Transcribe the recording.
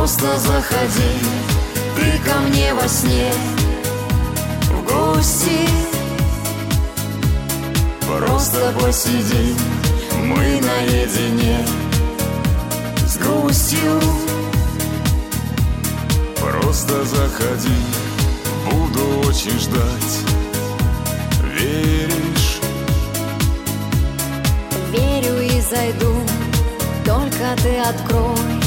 Просто заходи ты ко мне во сне в гости. Просто посидим мы наедине с грустью. Просто заходи, буду очень ждать. Веришь? Верю и зайду, только ты открой